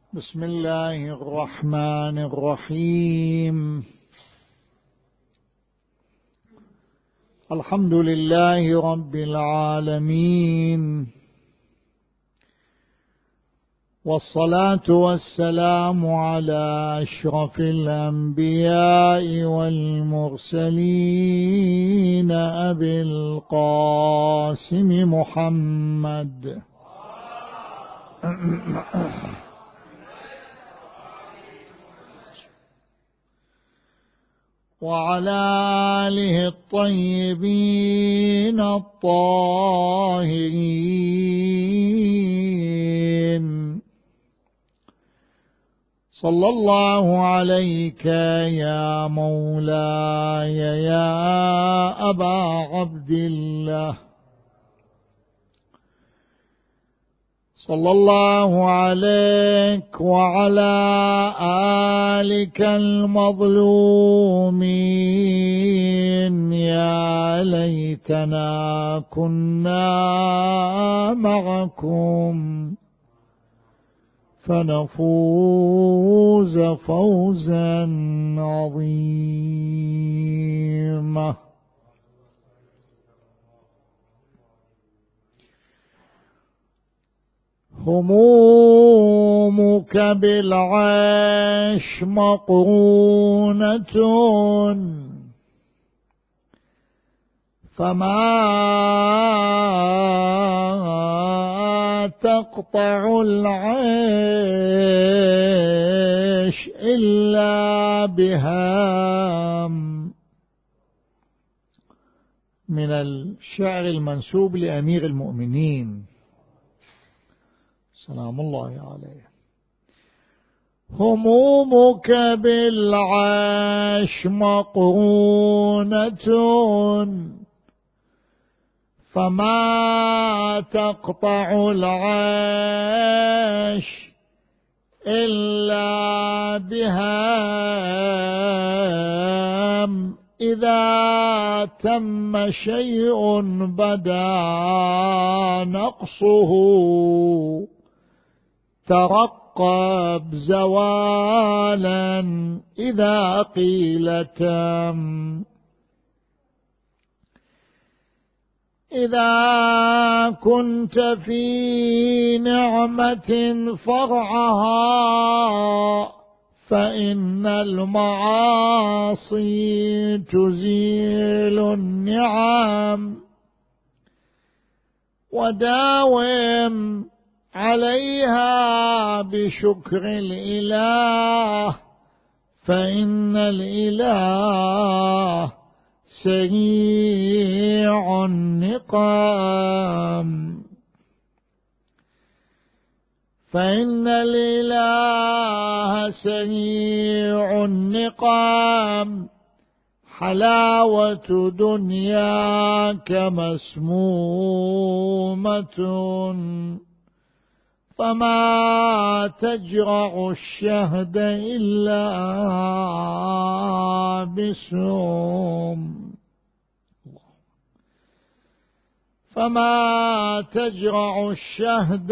بسم الله الرحمن الرحيم. الحمد لله رب العالمين، والصلاة والسلام على أشرف الأنبياء والمرسلين أبي القاسم محمد وعلى آله الطيبين الطاهرين. صلى الله عليك يا مولاي يا أبا عبد الله، صلى الله عليك وعلى آلك المظلومين. يا ليتنا كنا معكم فنفوز فوزا عظيما. همومك بالعيش مقرونة، فما تقطع العيش إلا بهم. من الشعر المنسوب لأمير المؤمنين سلام الله عليه. همومك بالعيش مقرونة، فما تقطع العيش إلا بهم. إذا تم شيء بدا نقصه، ترقب زوالا إذا قيل تم. إذا كنت في نعمة فرعها، فإن المعاصي تزيل النعم. وداوم عليها بشكر الإله، فإن الإله سريع النقام. فإن الإله سريع النقام. حلاوة دنياك مسمومة، فما تجرع الشهد إلا بسم. فما تجرع الشهد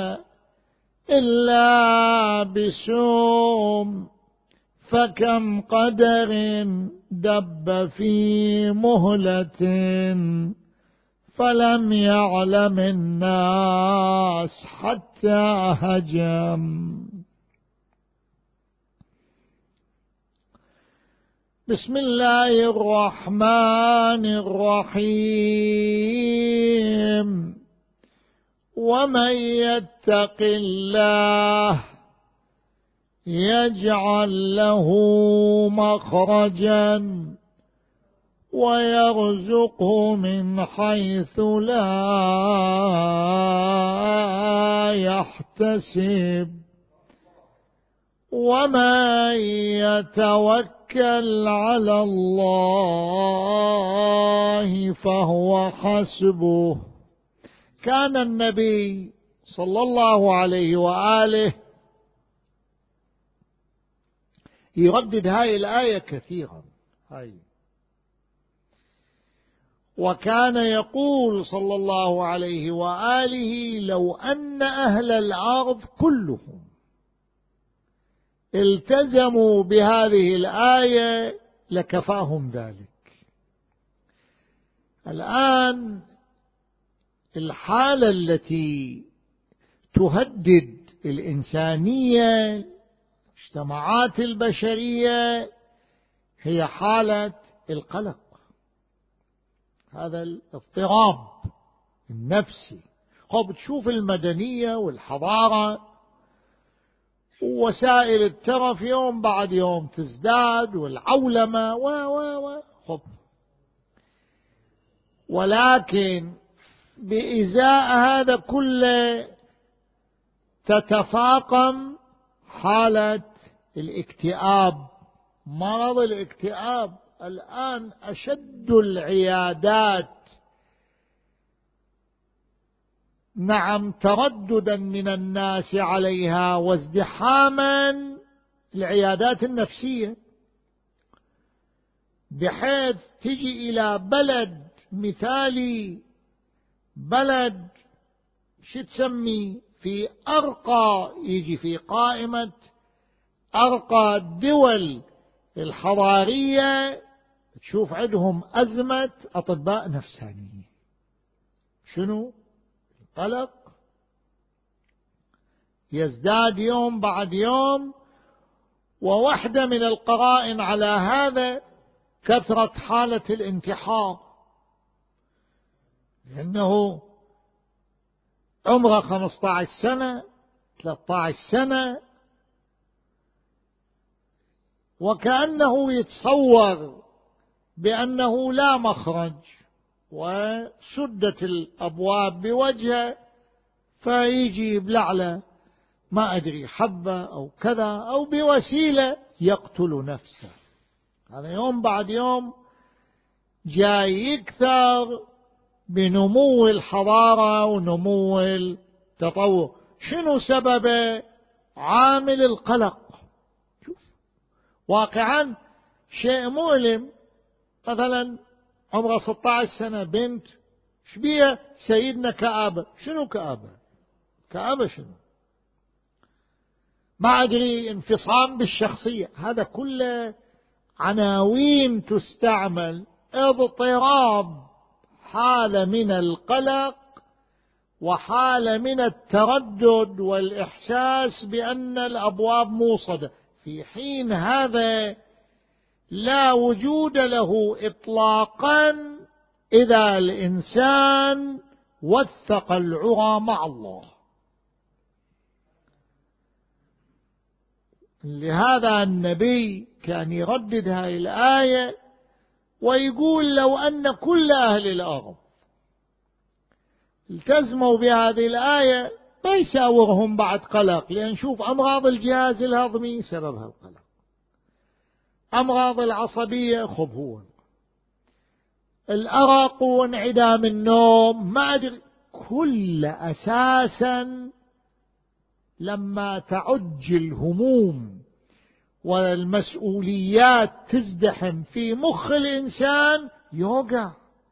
إلا بسم. فكم قدر دب في مهلة، فلم يعلم الناس حتى هجم. بسم الله الرحمن الرحيم. ومن يتق الله يجعل له مخرجا ويرزقه من حيث لا يحتسب. ومن يتوكل على الله فهو حسبه. كان النبي صلى الله عليه وآله يردد هذه الآية كثيرا، وكان يقول صلى الله عليه وآله: لو أن أهل الأرض كلهم التزموا بهذه الآية لكفاهم ذلك. الآن الحالة التي تهدد الإنسانية، المجتمعات البشرية، هي حالة القلق، هذا الاضطراب النفسي. تشوف المدنية والحضارة ووسائل الترف يوم بعد يوم تزداد، والعولمة ولكن بإزاء هذا كله تتفاقم حالة الاكتئاب، مرض الاكتئاب. الآن أشد العيادات ترددا من الناس عليها وازدحاما العيادات النفسية، بحيث تجي إلى بلد مثالي، بلد تسمي في يجي في قائمة أرقى الدول الحضارية، تشوف عندهم أزمة أطباء نفسانيين. شنو؟ القلق يزداد يوم بعد يوم. وواحدة من القرائن على هذا كثرة حالة الانتحار، لأنه عمره 15 سنة 13 سنة، وكأنه يتصور بأنه لا مخرج وسدت الأبواب بوجهه، فيجي بلعلة ما أدري حبة أو كذا أو بوسيلة يقتل نفسه. هذا يوم بعد يوم جاي يكثر بنمو الحضارة ونمو التطور. شنو سببه؟ عامل القلق. شوف واقعا شيء مؤلم، مثلا عمره 16 سنة بنت، شبيه سيدنا كآبة. شنو كآبة؟ كآبة شنو؟ ما أدري، انفصام بالشخصية. هذا كله عناوين تستعمل. اضطراب، حالة من القلق وحالة من التردد والإحساس بأن الأبواب موصدة، في حين هذا لا وجود له إطلاقا إذا الإنسان وثق العرى مع الله. لهذا النبي كان يردد هذه الآية ويقول لو أن كل أهل الأرض التزموا بهذه الآية ما يساورهم بعد قلق، لأن شوف أمراض الجهاز الهضمي سببها القلق، أمراض العصبية هو الأرق وانعدام النوم، ما أدري، كل أساسا لما تعج الهموم والمسؤوليات تزدحم في مخ الإنسان يوقع.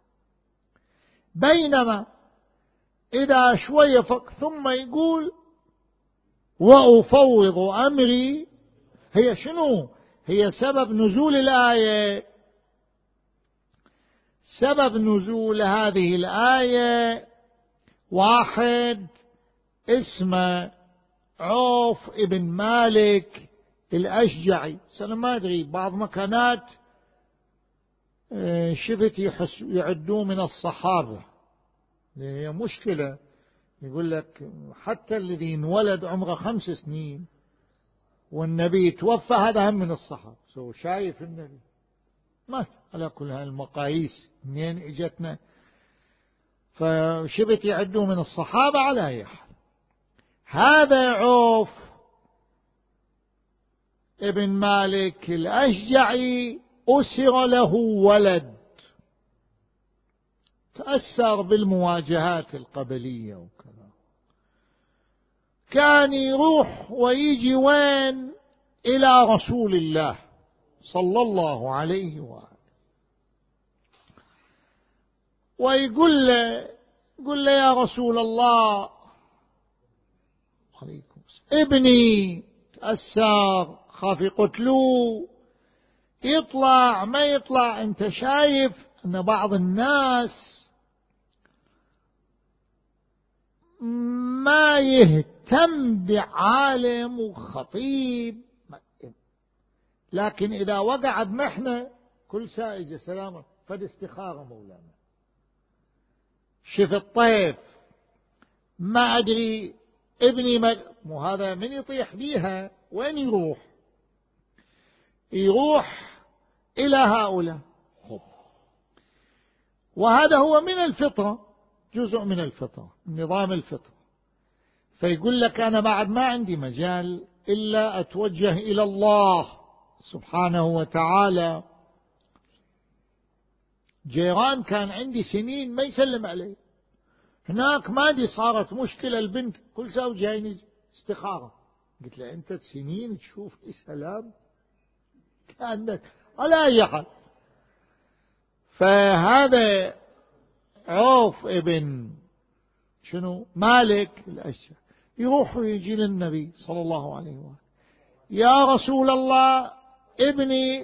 بينما إذا شوية ثم يقول وأفوض أمري، هي شنو؟ هي سبب نزول الآية. سبب نزول هذه الآية واحد اسمه عوف ابن مالك الأشجعي. أنا ما أدري، بعض مكانات شفت يعدوه من الصحابة. هي مشكلة، يقول لك حتى الذي انولد عمره 5 سنين والنبي توفى هذا هم من الصحابة. شايف النبي ما على كل هالمقاييس منين اجتنا، فشبت يعدوه من الصحابة. على أي حال، هذا عوف ابن مالك الأشجعي أسر له ولد، تأثر بالمواجهات القبلية وكذا، كان يروح ويجي وين؟ إلى رسول الله صلى الله عليه وآله، ويقول له يا رسول الله ابني تأثر خاف يقتلوه، يطلع ما يطلع. أنت شايف أن بعض الناس ما يهتم بعالم وخطيب، لكن إذا وقع بمحنة كل سائجة سلامة فد استخارة مولانا. شف الطيف ما أدري ابني مو هذا من يطيح بيها وين يروح؟ يروح إلى هؤلاء. وهذا هو من الفطرة، جزء من الفطرة، نظام الفطرة. فيقول لك أنا بعد ما عندي مجال إلا أتوجه إلى الله سبحانه وتعالى. جيران كان عندي سنين ما يسلم علي، هناك ما دي صارت مشكلة، البنت كل ساعة جايني استخارة. قلت له أنت سنين تشوف سلام كأنك على أي حال. فهذا عوف ابن شنو مالك الأشجع يروح ويجي للنبي صلى الله عليه وسلم، يا رسول الله ابني.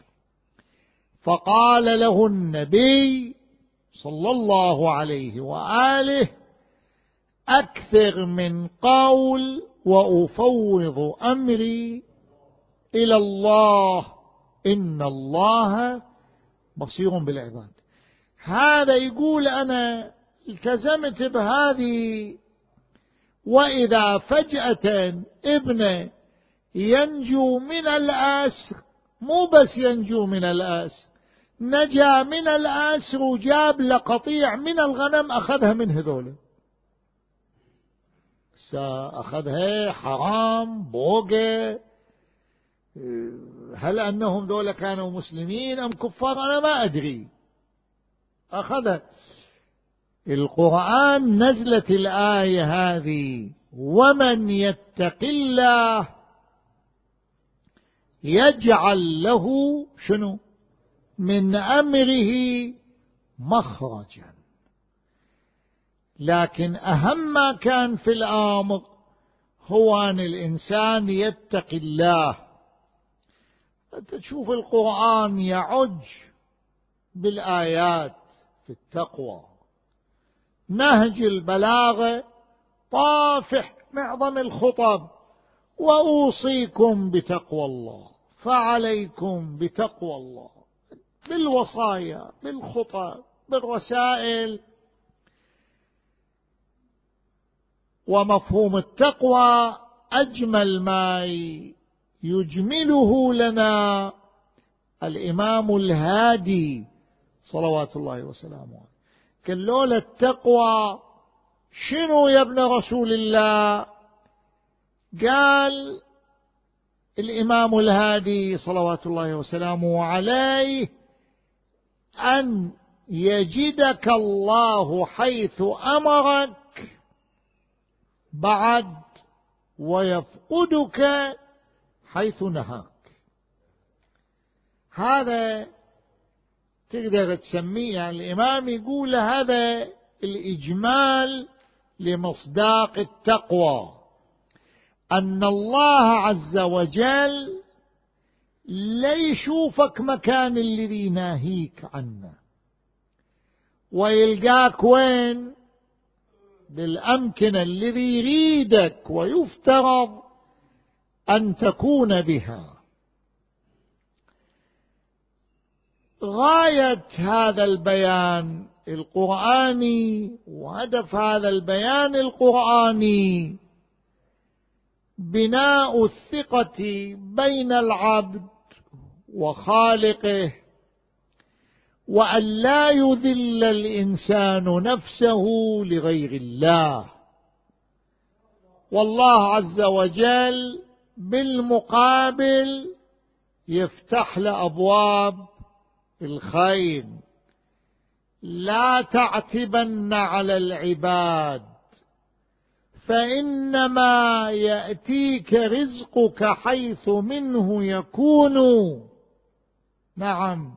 فقال له النبي صلى الله عليه وآله أكثر من قول وأفوض أمري إلى الله إن الله بصير بالعباد. هذا يقول أنا التزمت بهذه، وإذا فجأة ابنه ينجو من الأسر، مو بس ينجو من الأسر، نجا من الأسر وجاب لقطيع من الغنم أخذها من هذول، أخذها حرام بوقة. هل أنهم دول كانوا مسلمين أم كفار أنا ما أدري. أخذها. القرآن نزلت الآية هذه ومن يتق الله يجعل له شنو من أمره مخرجا. لكن أهم ما كان في الأمر هو أن الإنسان يتقي الله. تشوف القرآن يعج بالآيات في التقوى، نهج البلاغة طافح معظم الخطب، وأوصيكم بتقوى الله، فعليكم بتقوى الله، بالوصايا بالخطب بالرسائل. ومفهوم التقوى أجمل ما يجمله لنا الإمام الهادي صلوات الله وسلامه عليه. قال لولا التقوى شنو يا ابن رسول الله؟ قال الإمام الهادي صلوات الله وسلامه عليه أن يجدك الله حيث أمرك بعد ويفقدك حيث نهاك. هذا تقدر تسميه، يعني الإمام يقول هذا الإجمال لمصداق التقوى، أن الله عز وجل لا يشوفك مكان الذي ناهيك عنه، ويلقاك وين؟ بالأمكنة الذي يريدك ويفترض أن تكون بها. غاية هذا البيان القرآني وهدف هذا البيان القرآني بناء الثقة بين العبد وخالقه، وأن لا يذل الإنسان نفسه لغير الله. والله عز وجل بالمقابل يفتح لأبواب الخير. لا تعتبن على العباد فإنما يأتيك رزقك حيث منه يكون. نعم.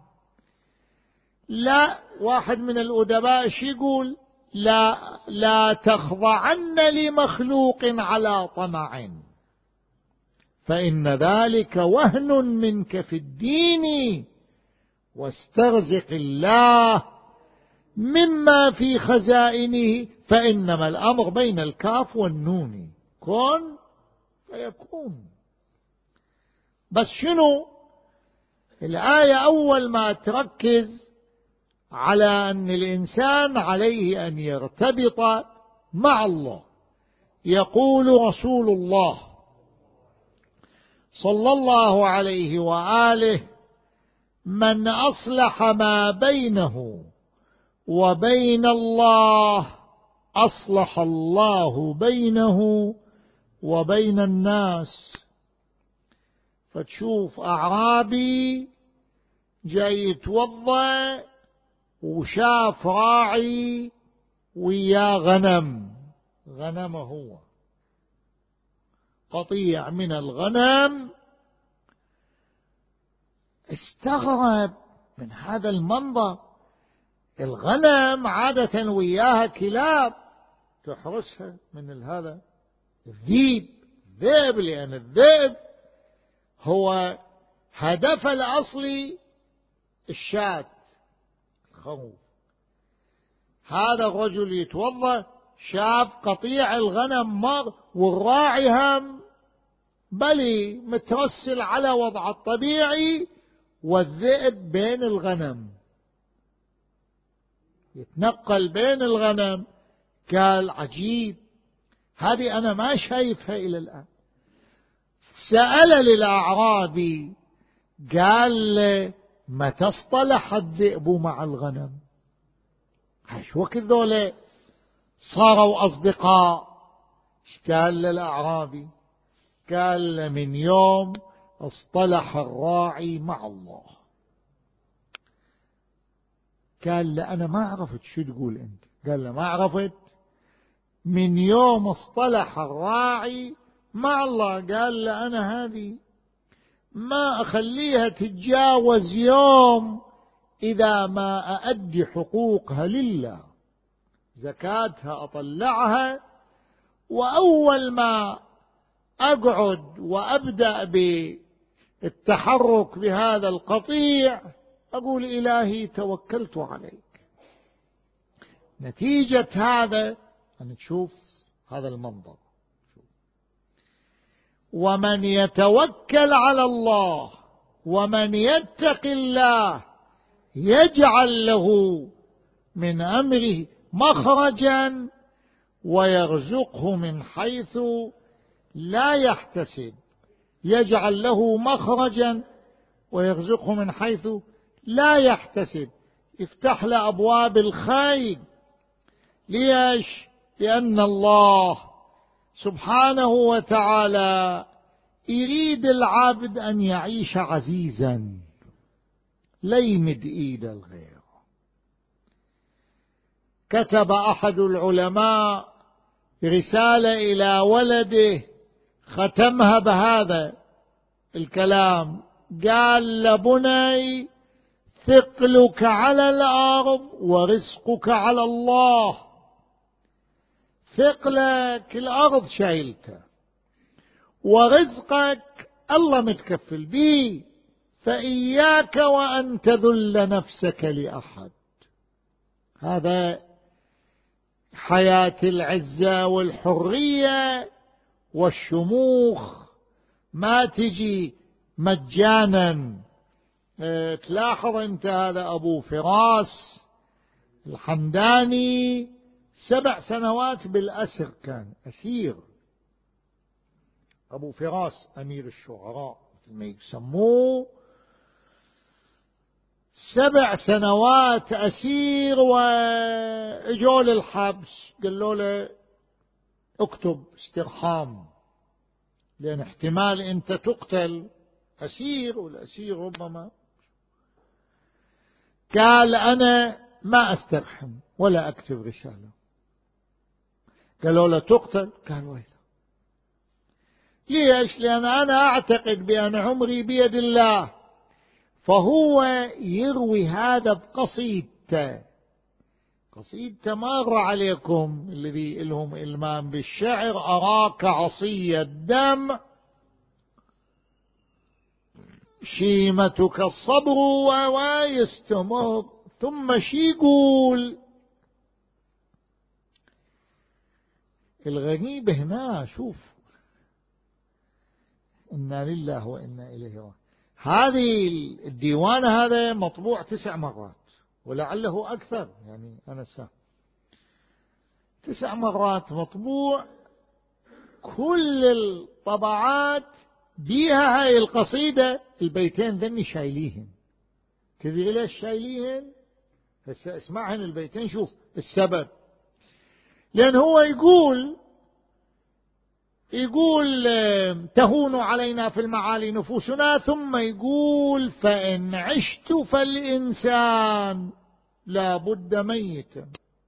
لا، واحد من الأدباء يقول لا تخضعن لمخلوق على طمع، فإن ذلك وهن منك في الدين، واسترزق الله مما في خزائنه، فإنما الأمر بين الكاف والنون، كن فيكون. بس شنو الآية أول ما تركز على أن الإنسان عليه أن يرتبط مع الله. يقول رسول الله صلى الله عليه وآله: من أصلح ما بينه وبين الله أصلح الله بينه وبين الناس. فتشوف أعرابي جاي يتوضأ وشاف راعي ويا غنمه هو قطيع من الغنم، استغرب من هذا المنظر. الغنم عادة وياها كلاب تحرسها من هذا الذئب، لأن الذئب هو هدف الأصلي الشاة الخروف. هذا الرجل يتوضأ شاف قطيع الغنم مر، والراعي هم بلي مترسل على وضع الطبيعي، والذئب بين الغنم يتنقل بين الغنم. قال عجيب، هذه أنا ما شايفها إلى الآن. سأل للأعرابي قال له: متى اصطلح الذئب مع الغنم؟ ايش وقت ذولا صاروا أصدقاء؟ قال للأعرابي؟ قال له: من يوم اصطلح الراعي مع الله. قال له: أنا ما عرفت شو تقول أنت. قال له: ما عرفت؟ من يوم اصطلح الراعي مع الله. قال له: أنا هذه ما أخليها تتجاوز يوم إذا ما أؤدي حقوقها لله، زكاتها أطلعها، وأول ما أقعد وأبدأ بالتحرك بهذا القطيع أقول: إلهي توكلت عليك. نتيجة هذا أن تشوف هذا المنظر. ومن يتوكل على الله ومن يتق الله يجعل له من أمره مخرجا ويرزقه من حيث لا يحتسب. يجعل له مخرجا ويرزقه من حيث لا يحتسب، يفتح له أبواب الخير. ليش؟ لأن الله سبحانه وتعالى يريد العبد أن يعيش عزيزا، لا يمد إيد الغير. كتب أحد العلماء رسالة إلى ولده، ختمها بهذا الكلام، قال: لبني ثقلك على الأرض ورزقك على الله. ثقلك الأرض شايلته، ورزقك الله متكفل به، فإياك وأن تذل نفسك لأحد. هذا حياة العزة والحرية والشموخ ما تجي مجانا. تلاحظ أنت هذا أبو فراس الحمداني 7 سنوات بالأسر، كان أسير. أبو فراس أمير الشعراء مثل ما يسموه، 7 سنوات أسير، وإجوا للحبس قالوا له: اكتب استرحام، لأن احتمال أنت تقتل أسير، والأسير ربما. قال: أنا ما أسترحم ولا أكتب رسالة. قالوا له: تقتل؟ قال: ويلا. ليش؟ لأن أنا أعتقد بأن عمري بيد الله. فهو يروي هذا بقصيدته. قصيدته مر عليكم الذي لهم إلمام بالشعر: أراك عصي الدم شيمتك الصبر ويستمر. ثم شي يقول؟ الغريب هنا شوف، إنا لله وإنا إليه راجعون. هذه الديوان هذا مطبوع 9 مرات ولعله أكثر، يعني أنا 9 مرات مطبوع. كل الطبعات بيها هاي القصيدة، البيتين ذني شايليهن. تدري ليش شايليهن؟ هسه اسمعهن البيتين، شوف السبب. لأن هو يقول تهون علينا في المعالي نفوسنا، ثم يقول فإن عشت فالإنسان لا بد ميتا.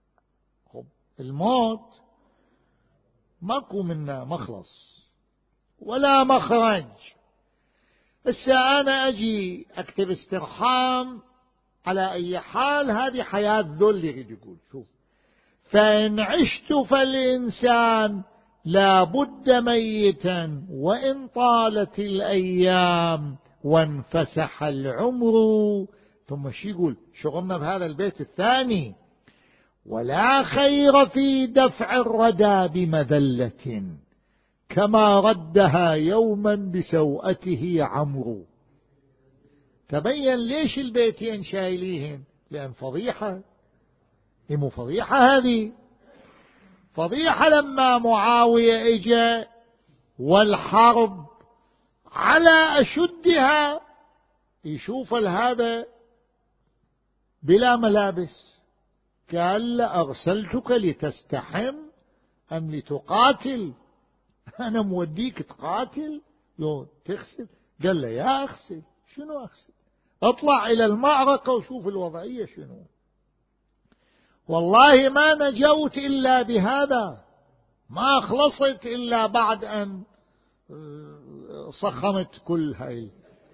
الموت ماكو منه مخلص ولا مخرج. هسه أنا أجي أكتب استرحام على أي حال، هذه حياة ذل. يريد يقول شوف، فإن عشت فالإنسان لا بد ميتا وإن طالت الأيام وانفسح العمر. ثم شو يقول؟ شغلنا بهذا البيت الثاني: ولا خير في دفع الردى بمذلة كما ردها يوما بسوءته عمرو. تبين ليش البيتين شايليهن؟ لأن فضيحة. مو فضيحة هذه؟ فضيحة لما معاوية اجى والحرب على أشدها، يشوف هذا بلا ملابس، قال له أرسلتك لتستحم أم لتقاتل؟ أنا موديك تقاتل لو تغسل؟ قال له يا أغسل. شنو أغسل؟ اطلع إلى المعركة وشوف الوضعية شنو. والله ما نجوت إلا بهذا، ما خلصت إلا بعد أن صخمت كل هاي.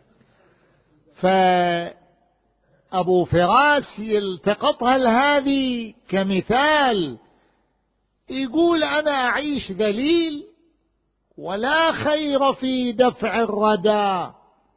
فأبو فراس يلتقطها هذه كمثال، يقول أنا أعيش ذليل ولا خير في دفع الردى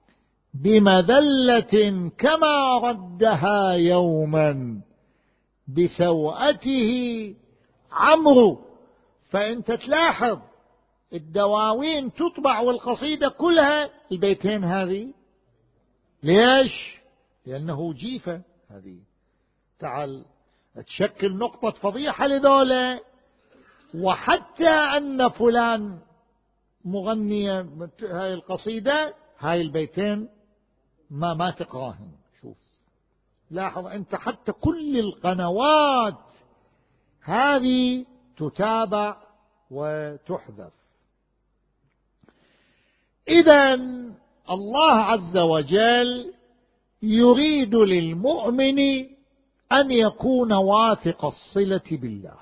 بمذلة كما ردها يوما بسوءته عمرو. فأنت تلاحظ الدواوين تطبع والقصيدة كلها البيتين هذه. ليش؟ لأنه جيفة هذه تعال تشكل نقطة فضيحة لذولا. وحتى أن فلان مغنية هاي القصيدة، هاي البيتين ما تقراهن. شوف لاحظ أنت، حتى كل القنوات هذه تتابع وتحذف. إذن الله عز وجل يريد للمؤمن أن يكون واثق الصلة بالله،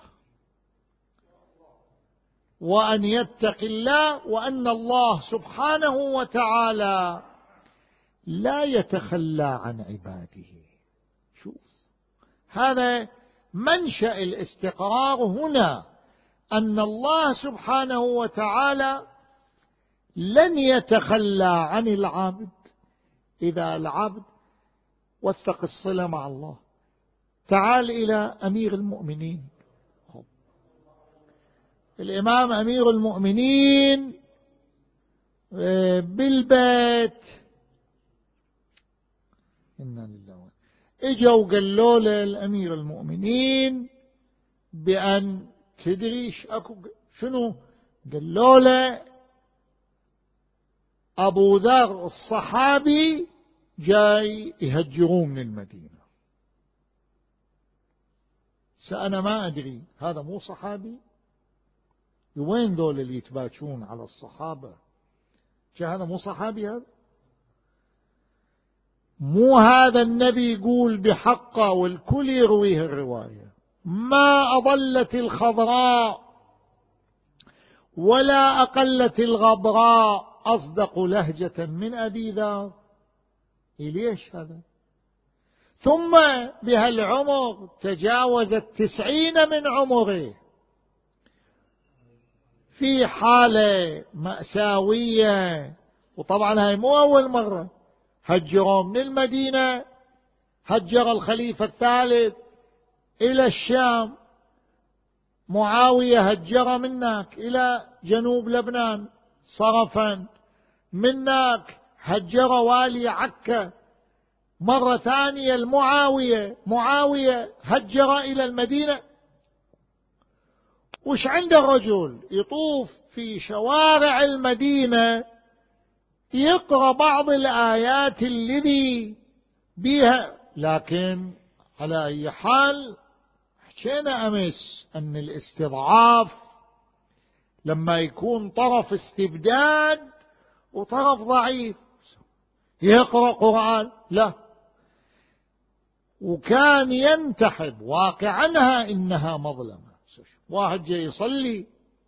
وأن يتقي الله، وأن الله سبحانه وتعالى لا يتخلى عن عباده. شوف هذا منشأ الاستقرار هنا، أن الله سبحانه وتعالى لن يتخلى عن العبد إذا العبد وثق الصلة مع الله. تعال إلى أمير المؤمنين، الإمام أمير المؤمنين بالبيت، إنا لله، إجوا قالوا له الأمير المؤمنين بأن تدريش أكو شنو؟ قالوا له أبو ذر الصحابي جاي يهجرون من المدينة. سأنا ما أدري هذا مو صحابي؟ وين ذول اللي يتباشون على الصحابة؟ هذا مو صحابي؟ هذا مو هذا النبي يقول بحقه والكل يرويه الرواية: ما أضلت الخضراء ولا أقلت الغبراء أصدق لهجة من أبي ذر. ليش هذا؟ ثم بهالعمر تجاوزت 90 من عمره، في حالة مأساوية. وطبعا هاي مو أول مرة، هجروا من المدينة، هجر الخليفة الثالث إلى الشام، معاوية هجر منك إلى جنوب لبنان صرفا، منك هجر والي عكا مرة ثانية معاوية هجر إلى المدينة. وش عند الرجل يطوف في شوارع المدينة يقرأ بعض الآيات الذي بها. لكن على أي حال حكينا أمس أن الاستضعاف لما يكون طرف استبداد وطرف ضعيف يقرأ قرآن لا، وكان ينتحب واقعنها إنها مظلمة. واحد جاي يصلي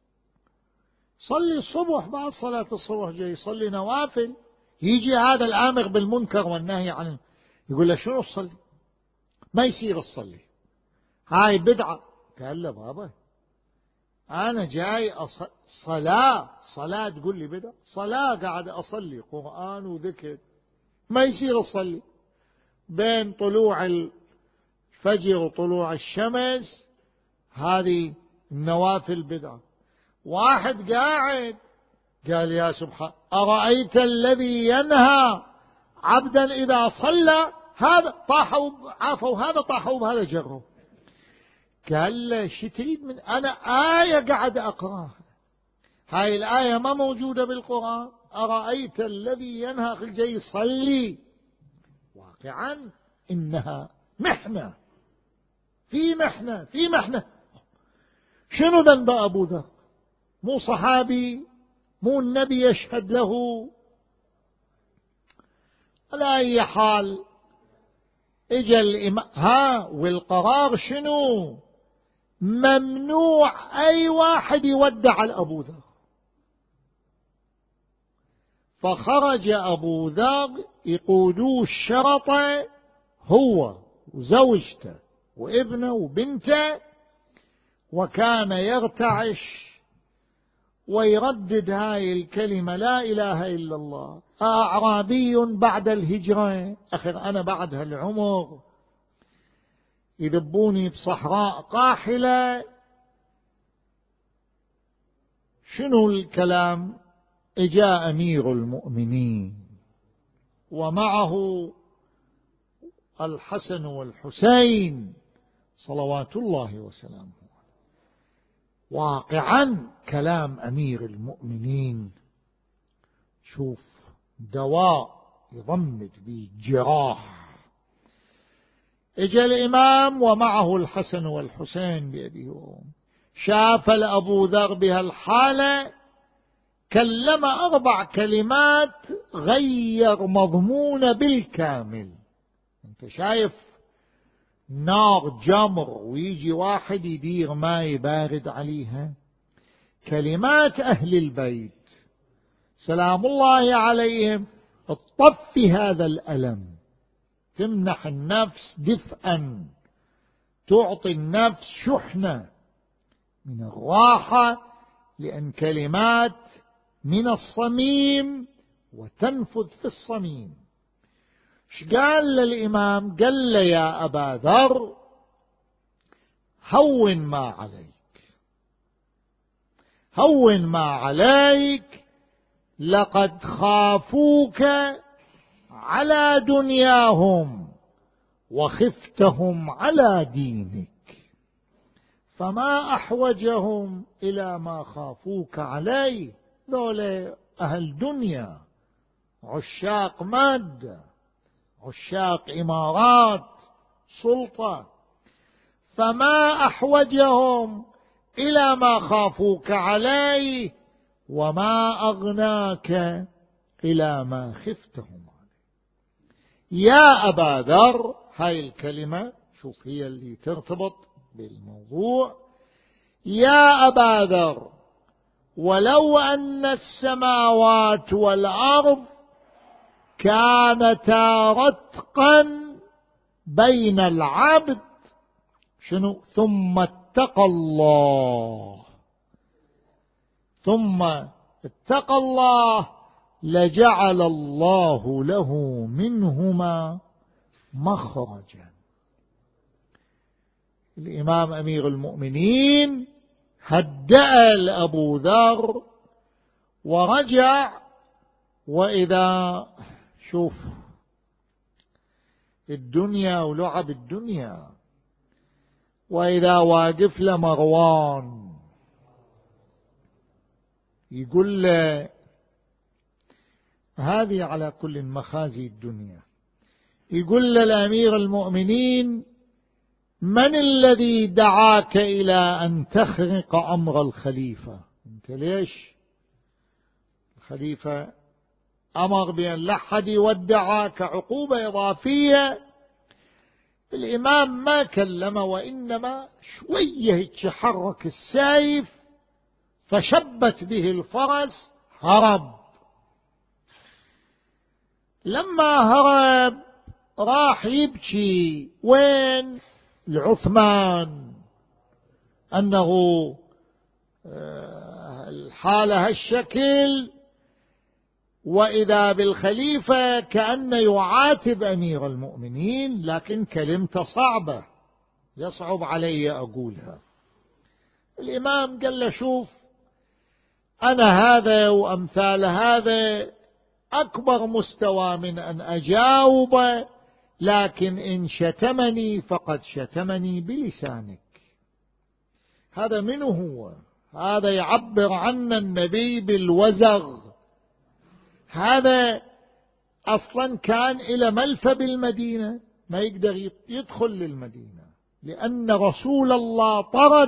الصبح، بعد صلاة الصبح جاي يصلي نوافل، يجي هذا الآمر بالمنكر والنهي عنه يقول له شنو تصلي؟ ما يصير تصلي، هاي بدعة. قال له بابا أنا جاي صلاة تقول لي بدعة؟ صلاة قاعد أصلي قرآن وذكر، ما يصير أصلي بين طلوع الفجر وطلوع الشمس، هذه النوافل بدعة. واحد قاعد قال يا سبحان، أرأيت الذي ينهى عبدا إذا صلى، هذا طاحوا عافوا، هذا طاحوا بهذا جروا. قال له شو تريد من أنا آية قاعد أقرأها، هاي الآية ما موجودة بالقرآن. أرأيت الذي ينهى جاي يصلي، واقعا إنها محنة في محنة. شنو ذنب أبو ذر؟ مو صحابي، مو النبي يشهد له. على أي حال اجى الإمام والقرار شنو؟ ممنوع أي واحد يودع الأبو ذر. فخرج أبو ذر يقودوه الشرطة، هو وزوجته وابنه وبنته، وكان يرتعش ويردد هاي الكلمة لا إله إلا الله. أعرابي بعد الهجرة، أخي أنا بعد هالعمر يذبوني بصحراء قاحلة، شنو الكلام؟ إجاء أمير المؤمنين ومعه الحسن والحسين صلوات الله وسلامه. واقعا كلام أمير المؤمنين شوف دواء يضمد به جراح. اجى الإمام ومعه الحسن والحسين بأبيه وأمه، شاف الأبو ذر بهالحالة، كلم 4 كلمات غير مضمون بالكامل. انت شايف نار جمر ويجي واحد يدير ماء بارد عليها؟ كلمات أهل البيت سلام الله عليهم تطفي هذا الألم، تمنح النفس دفئا، تعطي النفس شحنة من الراحة، لأن كلمات من الصميم وتنفذ في الصميم. ايش قال للإمام؟ قال له يا أبا ذر هون ما عليك، لقد خافوك على دنياهم وخفتهم على دينك، فما أحوجهم إلى ما خافوك عليه. دول أهل دنيا، عشاق مادة، عشاق إمارات، سلطة، فما أحوجهم إلى ما خافوك عليه وما أغناك إلى ما خفتهم عليه. يا أبا ذر، هاي الكلمة شوف هي اللي ترتبط بالموضوع. يا أبا ذر ولو أن السماوات والأرض كانتا رتقا بين العبد شنو ثم اتقى الله لجعل الله له منهما مخرجا. الإمام أمير المؤمنين هدأ لأبو ذر ورجع، وإذا شوف الدنيا ولعب الدنيا، وإذا واقف لمروان يقول له هذه على كل مخازي الدنيا، يقول له الأمير المؤمنين من الذي دعاك إلى أن تخرق أمر الخليفة؟ أنت ليش؟ الخليفة أمر بأن لا أحد يودعك عقوبة إضافية. الإمام ما كلمه، وإنما شوية يتحرك السيف فشبت به الفرس هرب. لما هرب راح يبكي وين؟ لعثمان أنه الحالة هالشكل، وإذا بالخليفة كأنه يعاتب أمير المؤمنين، لكن كلمته صعبة يصعب علي أقولها. الإمام قال له شوف أنا هذا وأمثال هذا أكبر مستوى من أن أجاوب، لكن إن شتمني فقد شتمني بلسانك. هذا منه هو، هذا يعبر عن النبي بالوزغ. هذا أصلا كان إلى ملفى بالمدينة، ما يقدر يدخل للمدينة لأن رسول الله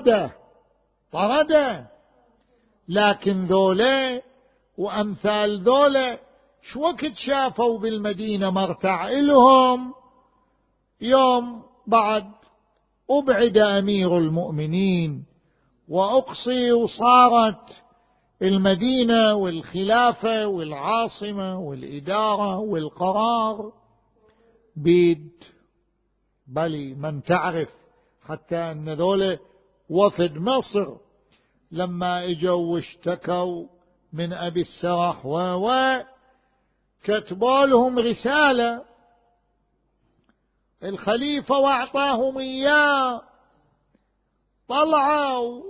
طرده. لكن ذولا وأمثال ذولا شو وقت شافوا بالمدينة مرتع إلهم؟ يوم بعد أبعد أمير المؤمنين وأقصي، وصارت المدينة والخلافة والعاصمة والإدارة والقرار بيد بلي من تعرف. حتى أن ذولا وفد مصر لما اجوا واشتكوا من أبي السرح كتبوا لهم رسالة الخليفة واعطاهم إياه، طلعوا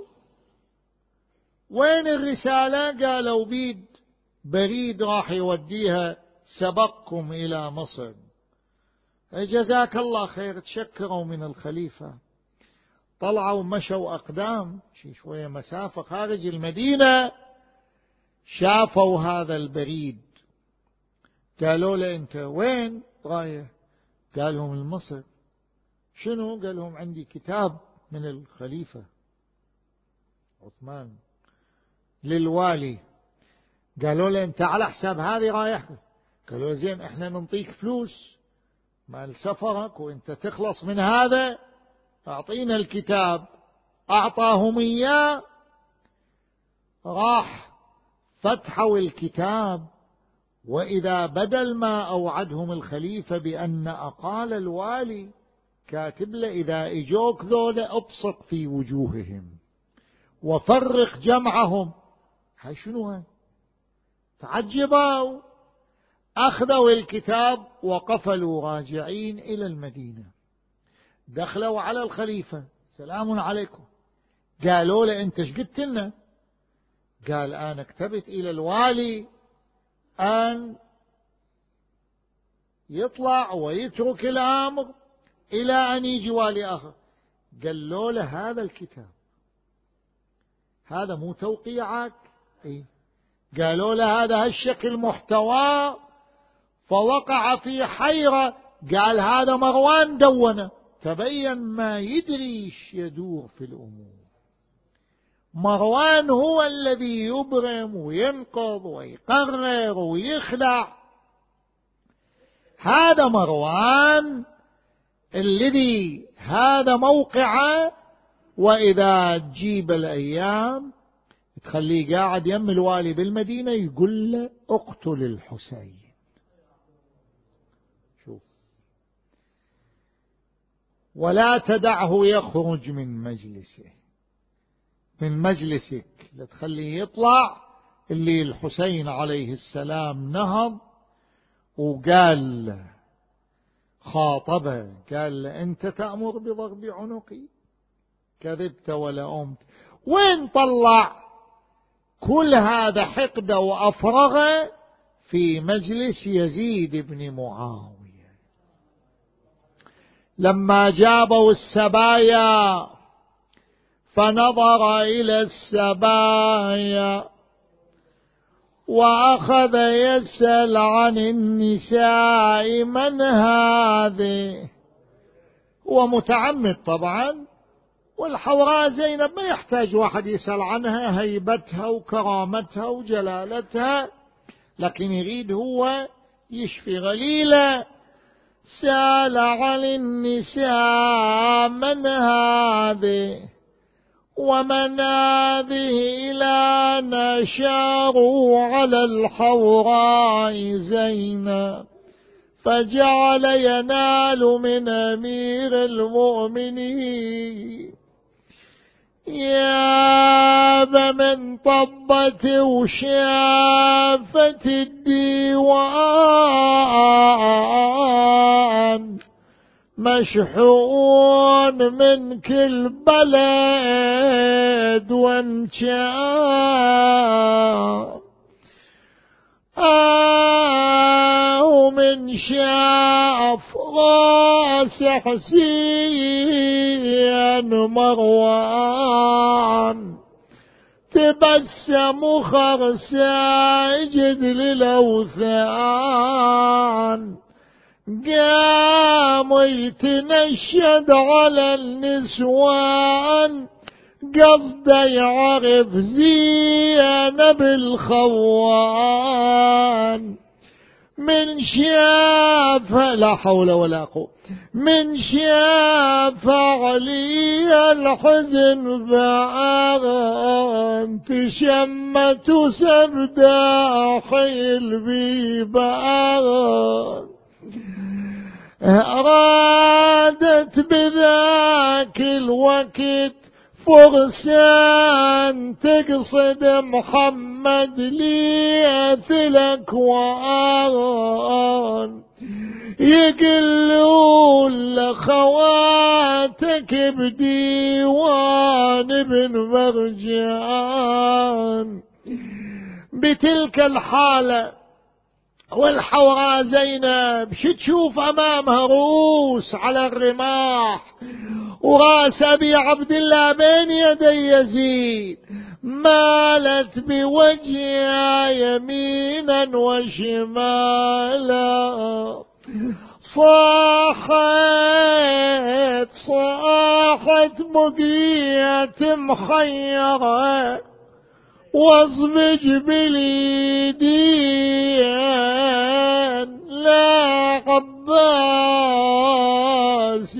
وين الرسالة؟ قالوا بيد بريد راح يوديها سبقكم إلى مصر. جزاك الله خير، تشكروا من الخليفة. طلعوا مشوا أقدام شوية مسافة خارج المدينة، شافوا هذا البريد، قالوا له أنت وين رايح؟ قال لهم المصر. شنو؟ قال لهم عندي كتاب من الخليفة عثمان للوالي. قالوا له أنت على حساب هذه رايح؟ قالوا له زين احنا ننطيك فلوس مال سفرك وانت تخلص من هذا، أعطينا الكتاب. أعطاهم إياه، راح فتحوا الكتاب، وإذا بدل ما أوعدهم الخليفة بأن أقال الوالي كاتب له إذا إجوك ذولا أبصق في وجوههم وفرق جمعهم. هاي شنو هاي؟ تعجبوا، أخذوا الكتاب وقفلوا راجعين إلى المدينة. دخلوا على الخليفة، سلام عليكم. قالوا له أنت ايش قلت لنا؟ قال أنا كتبت إلى الوالي أن يطلع ويترك الأمر إلى أن يجي والي آخر. قالوا له هذا الكتاب هذا مو توقيعك؟ إيه؟ قالوا له هذا هالشكل محتوى، فوقع في حيرة. قال هذا مروان دونه. تبين ما يدري ايش يدور في الأمور. مروان هو الذي يبرم وينقض ويقرر ويخلع. هذا مروان الذي هذا موقعه، وإذا تجيب الأيام تخليه قاعد يم الوالي بالمدينة يقول له اقتل الحسين. شوف، ولا تدعه يخرج من مجلسك، لا تخليه يطلع اللي الحسين عليه السلام نهض وقال خاطبه، قال له أنت تأمر بضرب عنقي؟ كذبت ولا أمت. وين طلع كل هذا حقد وأفرغ؟ في مجلس يزيد بن معاوية لما جابوا السبايا، فنظر إلى السبايا وأخذ يسأل عن النساء من هذه، ومتعمد طبعا. والحوراء زينب ما يحتاج واحد يسأل عنها، هيبتها وكرامتها وجلالتها، لكن يريد هو يشفي غليلة. سأل عن النساء من هذه ومن هذه، إلى أن أشاروا على الحوراء زينب، فجعل ينال من أمير المؤمنين. يا من طبت وشافت الديوان، مشحون من كل بلد وانشان، ومن شاف راس حسين مروان، تبسم خرساجد للأوثان، قام يتنشد على النسوان، قصده يعرف زينب الخوان. من شاف، لا حول ولا قوة، من شاف علي الحزن فأغان، تشمت سبداحي البيبان، أرادت بذاك الوقت فرسان تقصد محمد ليثلك وآن، يقلون لخواتك بديوان ابن مرجان. بتلك الحالة والحوراء زينب شو تشوف أمامها؟ روس على الرماح، وراس أبي عبد الله بين يدي يزيد، مالت بوجهها يمينا وشمالا، صاحت بقية محيرة، واصبج باليدين، لا عباس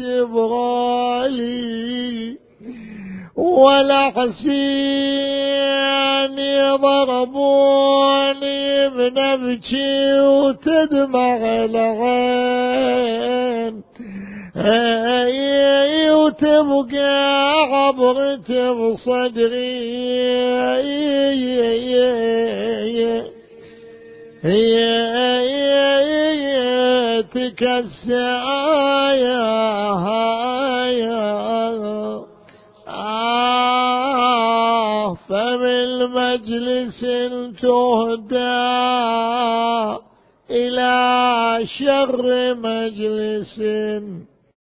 يبغالي ولا حسين يضربوني بنبكي وتدمع العين، وتبقى عبرتي بصدري، تكسى فمن مجلس تهدى إلى شر مجلس